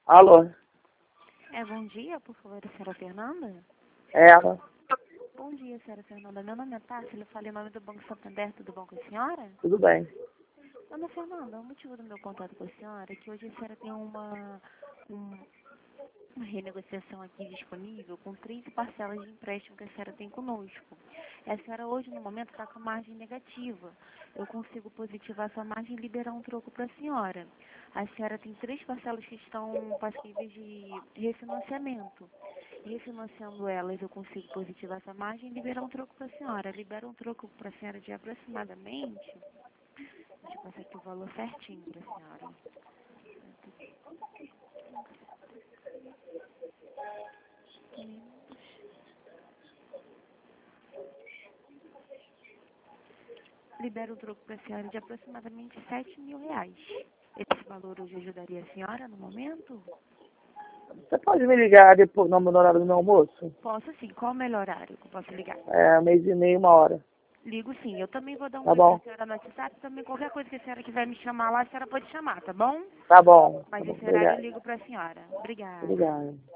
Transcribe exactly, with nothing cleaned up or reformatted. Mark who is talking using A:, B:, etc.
A: Alô?
B: É, bom dia, por favor, a senhora Fernanda?
A: É ela?
B: Bom dia, senhora Fernanda. Meu nome é Tássia, eu falei em nome do Banco Santander, tudo bom com a senhora?
A: Tudo bem.
B: Dona Fernanda, o motivo do meu contato com a senhora é que hoje a senhora tem uma, um, uma renegociação aqui disponível com três parcelas de empréstimo que a senhora tem conosco. E a senhora hoje, no momento, está com a margem negativa. Eu consigo positivar essa margem e liberar um troco para a senhora. A senhora tem três parcelas que estão passíveis de refinanciamento. Refinanciando elas, eu consigo positivar essa margem e liberar um troco para a senhora. Libera um troco para a senhora de aproximadamente... Deixa eu passar aqui o valor certinho para a senhora. Libera um troco para a senhora de aproximadamente sete mil reais. Esse valor hoje ajudaria a senhora no momento?
A: Você pode me ligar depois no horário do meu almoço?
B: Posso sim. Qual o melhor horário que eu posso ligar?
A: É, mês e meio, uma hora.
B: Ligo sim. Eu também vou dar um
A: Tá
B: oi para
A: bom?
B: a senhora no WhatsApp. Também qualquer coisa que a senhora quiser me chamar lá, a senhora pode chamar, tá bom?
A: Tá bom. Tá
B: Mas
A: bom.
B: esse horário eu
A: Obrigado.
B: ligo para a senhora. Obrigada.
A: Obrigado.